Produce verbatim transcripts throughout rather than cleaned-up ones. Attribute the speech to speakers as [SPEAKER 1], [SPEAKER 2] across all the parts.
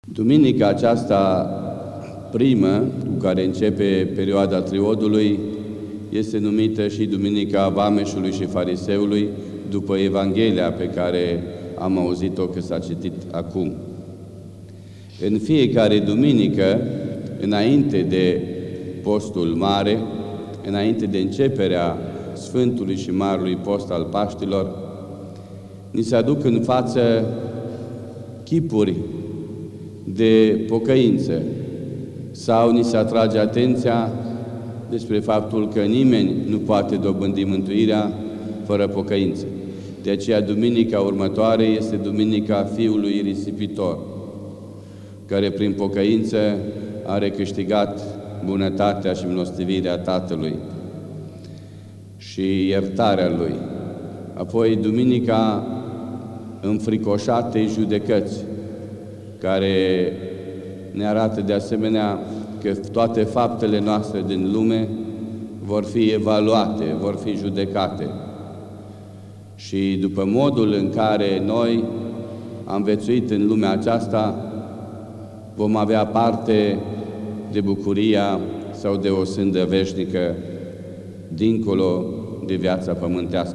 [SPEAKER 1] Duminica aceasta primă, cu care începe perioada Triodului, este numită și Duminica Vameșului și Fariseului, după Evanghelia pe care am auzit-o că s-a citit acum. În fiecare duminică, înainte de postul mare, înainte de începerea Sfântului și Marelui Post al Paștilor, ni se aduc în față chipuri de pocăință sau ni se atrage atenția despre faptul că nimeni nu poate dobândi mântuirea fără pocăință. De aceea, duminica următoare este Duminica Fiului Risipitor, care prin pocăință are câștigat bunătatea și milostivirea Tatălui și iertarea Lui. Apoi, Duminica Înfricoșatei Judecăți, care ne arată de asemenea că toate faptele noastre din lume vor fi evaluate, vor fi judecate. Și după modul în care noi am viețuit în lumea aceasta, vom avea parte de bucuria sau de o sândă veșnică dincolo de viața pământească.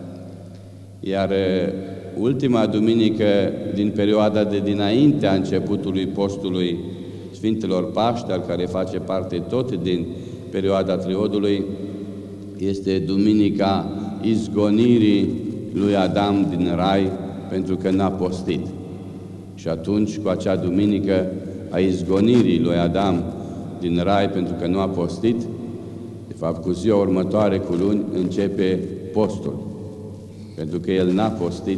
[SPEAKER 1] Iar ultima duminică din perioada de dinaintea începutului postului Sfintelor Paști, al care face parte tot din perioada Triodului, este Duminica Izgonirii lui Adam din Rai, pentru că n-a postit. Și atunci, cu acea duminică a izgonirii lui Adam din Rai, pentru că nu a postit, de fapt, cu ziua următoare, cu luni, începe postul. Pentru că el n-a postit,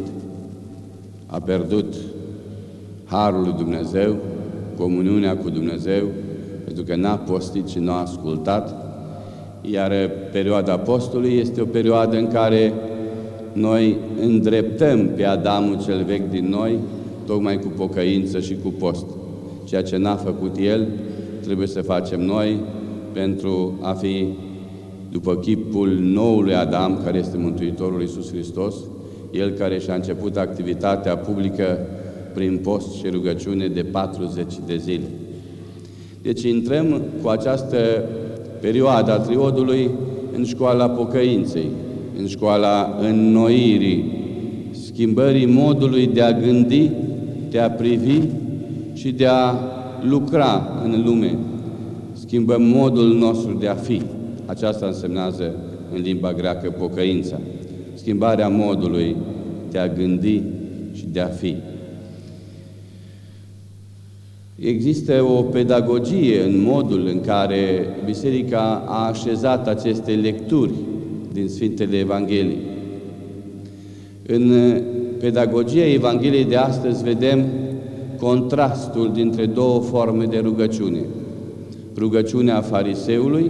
[SPEAKER 1] a pierdut harul lui Dumnezeu, comuniunea cu Dumnezeu, pentru că n-a postit și n-a ascultat. Iar perioada postului este o perioadă în care noi îndreptăm pe Adamul cel vechi din noi, tocmai cu pocăință și cu post. Ceea ce n-a făcut el, trebuie să facem noi pentru a fi după chipul noului Adam, care este Mântuitorul Iisus Hristos, el care și-a început activitatea publică prin post și rugăciune de patruzeci de zile. Deci intrăm cu această perioadă a Triodului în școala pocăinței, în școala înnoirii, schimbării modului de a gândi, de a privi și de a lucra în lume. Schimbăm modul nostru de a fi. Aceasta însemnează în limba greacă pocăința. Schimbarea modului de a gândi și de a fi. Există o pedagogie în modul în care Biserica a așezat aceste lecturi din Sfintele Evanghelii. În pedagogia Evangheliei de astăzi vedem contrastul dintre două forme de rugăciune. Rugăciunea fariseului,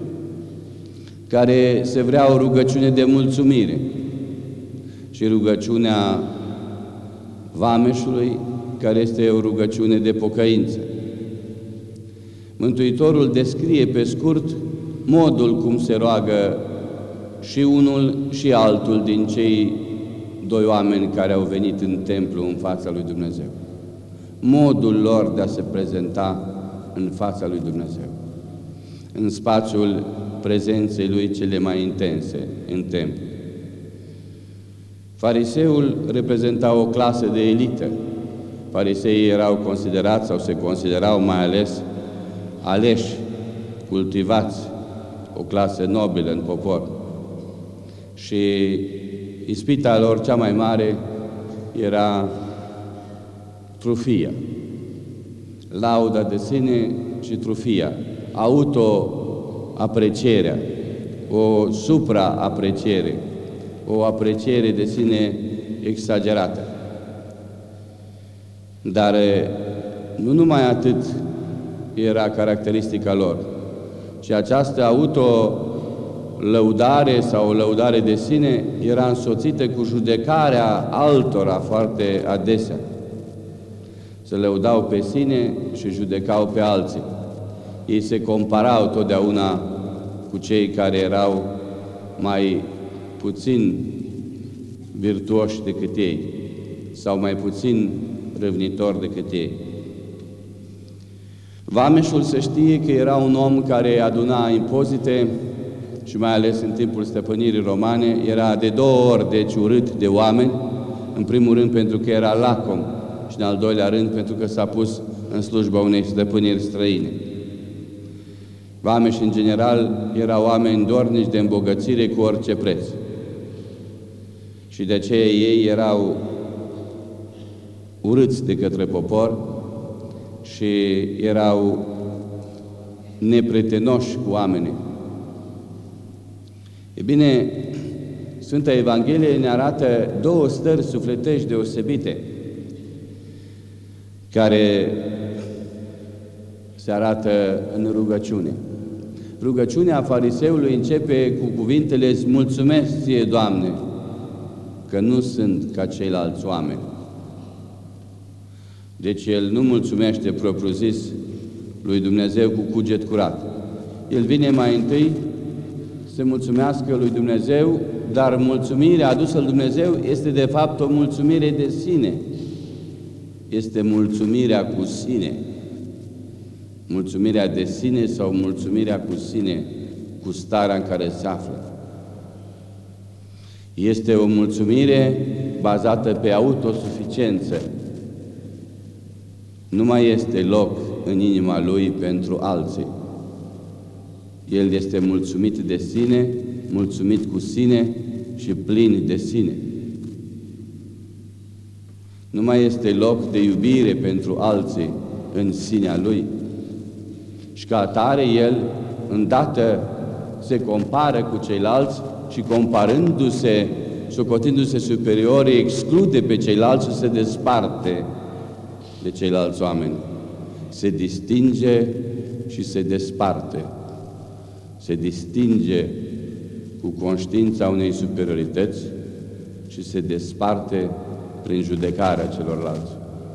[SPEAKER 1] care se vrea o rugăciune de mulțumire, și rugăciunea vameșului, care este o rugăciune de pocăință. Mântuitorul descrie pe scurt modul cum se roagă și unul și altul din cei doi oameni care au venit în templu în fața lui Dumnezeu. Modul lor de a se prezenta în fața lui Dumnezeu, în spațiul prezenței lui cele mai intense în templu. Fariseul reprezenta o clasă de elită. Fariseii erau considerați sau se considerau mai ales aleși, cultivați, o clasă nobilă în popor. Și ispita lor cea mai mare era trufia, lauda de sine și trufia, auto-aprecierea, o supra-apreciere, o apreciere de sine exagerată. Dar nu numai atât era caracteristica lor, ci această auto-lăudare sau lăudare de sine era însoțită cu judecarea altora foarte adesea. Se lăudau pe sine și judecau pe alții. Ei se comparau totdeauna cu cei care erau mai puțin virtuoși decât ei sau mai puțin râvnitori decât ei. Vameșul se știe că era un om care aduna impozite și mai ales în timpul stăpânirii romane, era de două ori deci urât de oameni, în primul rând pentru că era lacom și în al doilea rând pentru că s-a pus în slujba unei stăpâniri străine. Vameși, în general, erau oameni dornici de îmbogățire cu orice preț. Și de aceea ei erau urâți de către popor și erau nepretenoși cu oamenii. E bine, Sfânta Evanghelie ne arată două stări sufletești deosebite care se arată în rugăciune. Rugăciunea fariseului începe cu cuvintele: îți mulțumesc ție, Doamne, că nu sunt ca ceilalți oameni. Deci el nu mulțumește propriu-zis lui Dumnezeu cu cuget curat. El vine mai întâi să mulțumească lui Dumnezeu, dar mulțumirea adusă lui Dumnezeu este de fapt o mulțumire de sine. Este mulțumirea cu sine. Mulțumirea de sine sau mulțumirea cu sine, cu starea în care se află. Este o mulțumire bazată pe autosuficiență. Nu mai este loc în inima lui pentru alții. El este mulțumit de sine, mulțumit cu sine și plin de sine. Nu mai este loc de iubire pentru alții în sinea lui. Și ca atare el, îndată, se compară cu ceilalți și comparându-se, socotindu-se superior, exclude pe ceilalți și se desparte de ceilalți oameni. Se distinge și se desparte. Se distinge cu conștiința unei superiorități și se desparte prin judecarea celorlalți.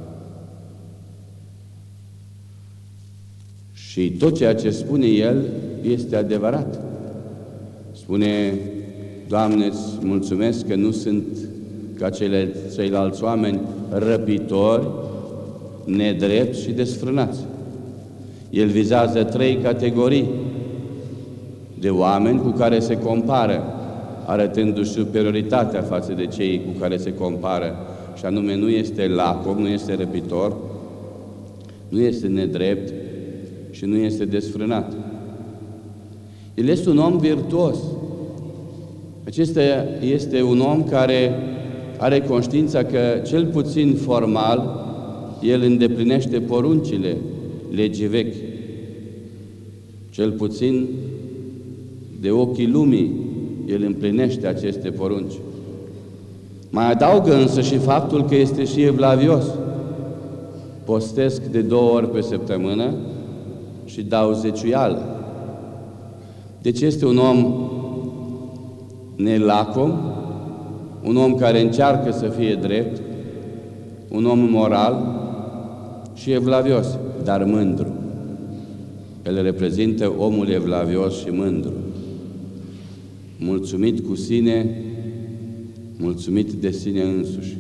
[SPEAKER 1] Și tot ceea ce spune el este adevărat. Spune: Doamne, îți mulțumesc că nu sunt ca cele, ceilalți oameni răpitori, nedrepți și desfrânați. El vizează trei categorii de oameni cu care se compară, arătându-și superioritatea față de cei cu care se compară, și anume nu este lacom, nu este răpitor, nu este nedrept și nu este desfrânat. El este un om virtuos. Acesta este un om care are conștiința că, cel puțin formal, el îndeplinește poruncile legii vechi. Cel puțin de ochii lumii, el împlinește aceste porunci. Mai adaugă însă și faptul că este și evlavios. Postesc de două ori pe săptămână și dau zeciuială. Deci este un om nelacom, un om care încearcă să fie drept, un om moral și evlavios, dar mândru. El reprezintă omul evlavios și mândru, mulțumit cu sine, mulțumit de sine însuși.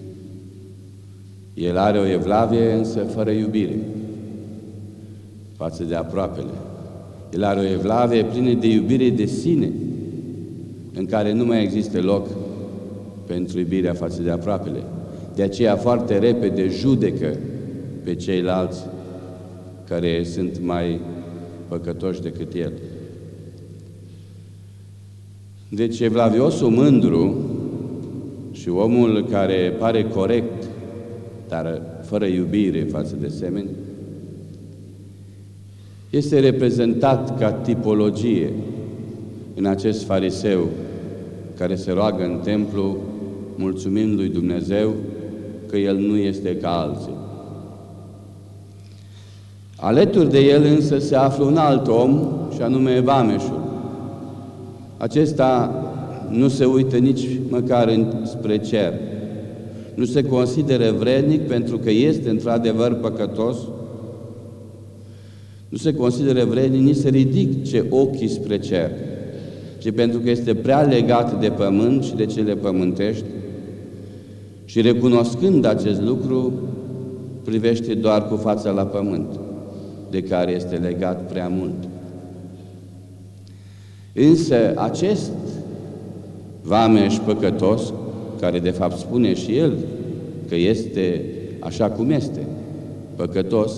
[SPEAKER 1] El are o evlavie, însă fără iubire față de aproapele. El are o evlavie plină de iubire de sine, în care nu mai există loc pentru iubirea față de aproapele. De aceea foarte repede judecă pe ceilalți care sunt mai păcătoși decât el. Deci evlaviosul mândru și omul care pare corect, dar fără iubire față de semeni, este reprezentat ca tipologie în acest fariseu care se roagă în templu mulțumind lui Dumnezeu că el nu este ca alții. Alături de el însă se află un alt om, și anume vameșul. Acesta nu se uită nici măcar spre cer. Nu se consideră vrednic pentru că este într-adevăr păcătos. Nu se consideră vrednic nici să ridice ochii spre cer, ci pentru că este prea legat de pământ și de cele pământești și, recunoscând acest lucru, privește doar cu fața la pământ. de care este legat prea mult. Însă acest vameș păcătos, care de fapt spune și el că este așa cum este, păcătos,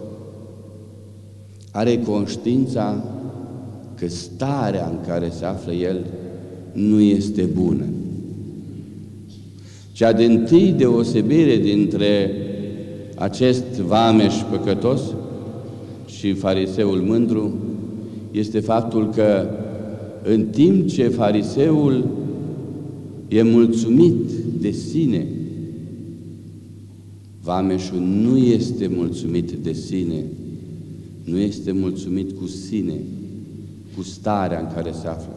[SPEAKER 1] are conștiința că starea în care se află el nu este bună. Cea dintâi deosebire dintre acest vameș păcătos și fariseul mândru este faptul că în timp ce fariseul e mulțumit de sine, vameșul nu este mulțumit de sine, nu este mulțumit cu sine, cu starea în care se află.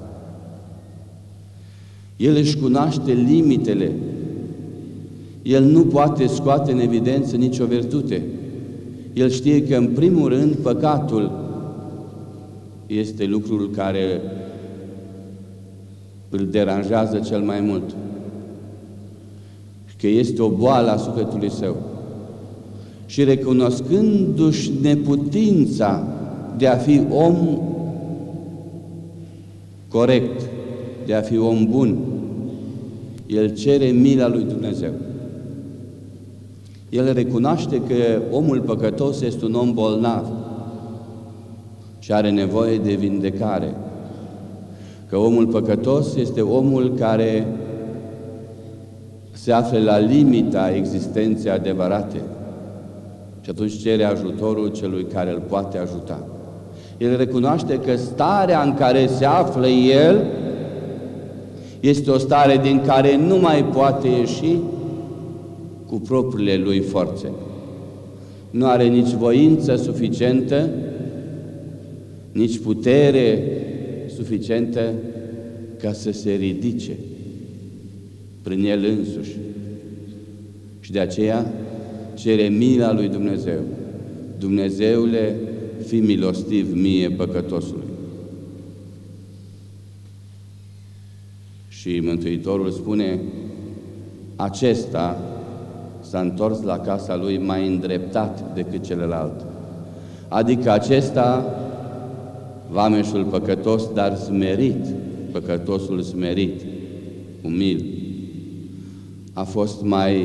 [SPEAKER 1] El își cunoaște limitele. El nu poate scoate în evidență nicio virtute. El știe că, în primul rând, păcatul este lucrul care îl deranjează cel mai mult, că este o boală a sufletului său. Și recunoscându-și neputința de a fi om corect, de a fi om bun, el cere mila lui Dumnezeu. El recunoaște că omul păcătos este un om bolnav și are nevoie de vindecare. Că omul păcătos este omul care se află la limita existenței adevărate și atunci cere ajutorul celui care îl poate ajuta. El recunoaște că starea în care se află el este o stare din care nu mai poate ieși cu propriile lui forțe. Nu are nici voință suficientă, nici putere suficientă ca să se ridice prin el însuși. Și de aceea cere mila lui Dumnezeu. Dumnezeule, fii milostiv mie, păcătosului. Și Mântuitorul spune, acesta s-a întors la casa lui mai îndreptat decât celălalt. Adică acesta, vameșul păcătos, dar smerit, păcătosul smerit, umil, a fost mai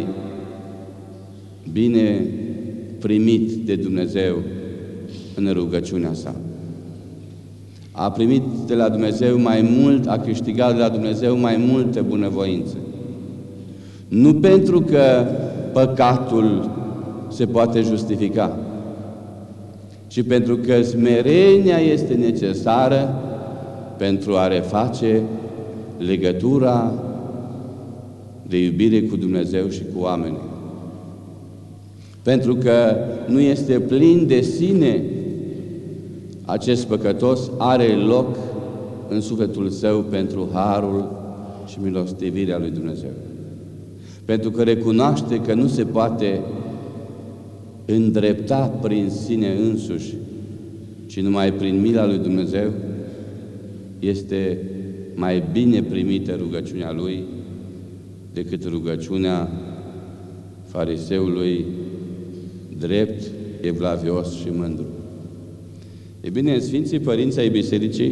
[SPEAKER 1] bine primit de Dumnezeu în rugăciunea sa. A primit de la Dumnezeu mai mult, a câștigat de la Dumnezeu mai multă bunăvoință. Nu pentru că păcatul se poate justifica, ci pentru că smerenia este necesară pentru a reface legătura de iubire cu Dumnezeu și cu oamenii. Pentru că nu este plin de sine, acest păcătos are loc în sufletul său pentru harul și milostivirea lui Dumnezeu. Pentru că recunoaște că nu se poate îndrepta prin sine însuși, ci numai prin mila lui Dumnezeu, este mai bine primită rugăciunea lui decât rugăciunea fariseului drept, evlavios și mândru. E bine, Sfinții Părinți ai Bisericii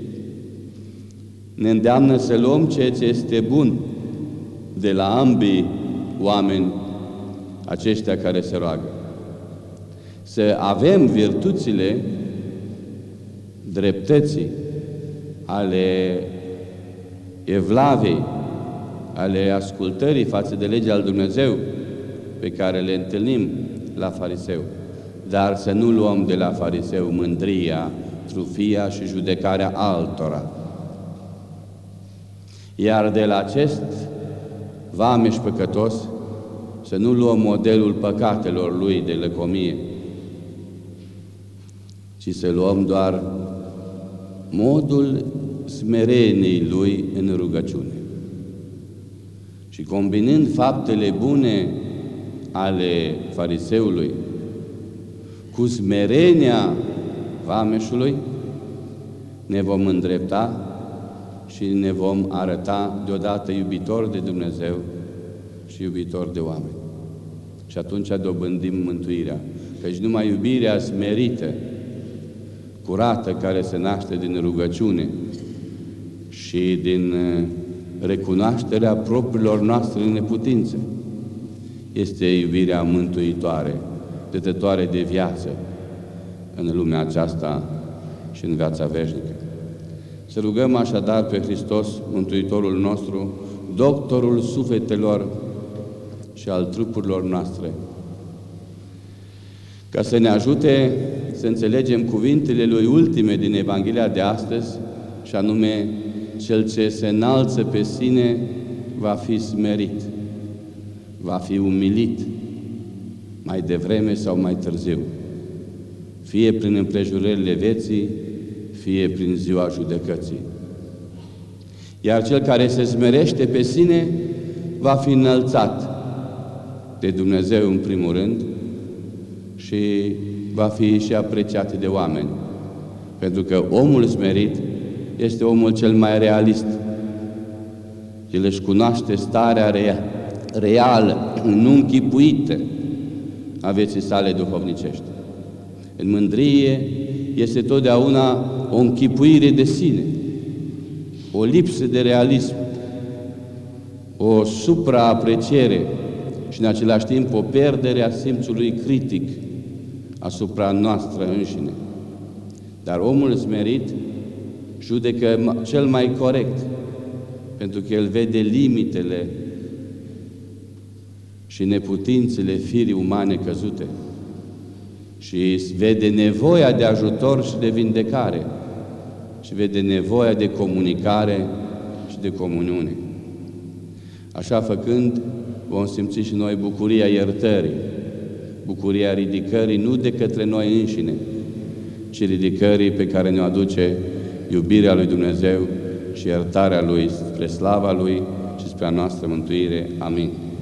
[SPEAKER 1] ne îndeamnă să luăm ceea ce este bun de la ambii oameni aceștia care se roagă. Să avem virtuțile dreptății, ale evlavei, ale ascultării față de legea lui Dumnezeu pe care le întâlnim la fariseu, dar să nu luăm de la fariseu mândria, trufia și judecarea altora. Iar de la acest vameș păcătos să nu luăm modelul păcatelor lui de lăcomie, ci să luăm doar modul smereniei lui în rugăciune. Și combinând faptele bune ale fariseului cu smerenia vameșului, ne vom îndrepta și ne vom arăta deodată iubitor de Dumnezeu și iubitor de oameni. Și atunci dobândim mântuirea. căci numai iubirea smerită, curată, care se naște din rugăciune și din recunoașterea propriilor noastre neputințe, este iubirea mântuitoare, dătătoare de viață în lumea aceasta și în viața veșnică. Să rugăm așadar pe Hristos, Mântuitorul nostru, doctorul sufletelor și al trupurilor noastre, ca să ne ajute să înțelegem cuvintele Lui ultime din Evanghelia de astăzi, și anume, cel ce se înalță pe sine va fi smerit, va fi umilit, mai devreme sau mai târziu, fie prin împrejurările vieții, fie prin ziua judecății. Iar cel care se smerește pe sine va fi înălțat de Dumnezeu în primul rând și va fi și apreciat de oameni. Pentru că omul smerit este omul cel mai realist. El își cunoaște starea rea, reală, nu închipuită a vieții sale duhovnicești. În mândrie este totdeauna o închipuire de sine, o lipsă de realism, o supraapreciere și în același timp o pierdere a simțului critic asupra noastră înșine. Dar omul smerit judecă cel mai corect, pentru că el vede limitele și neputințele firii umane căzute și vede nevoia de ajutor și de vindecare și vede nevoia de comunicare și de comuniune. Așa făcând, vom simți și noi bucuria iertării, bucuria ridicării nu de către noi înșine, ci ridicării pe care ne-o aduce iubirea lui Dumnezeu și iertarea Lui spre slava Lui și spre a noastră mântuire. Amin.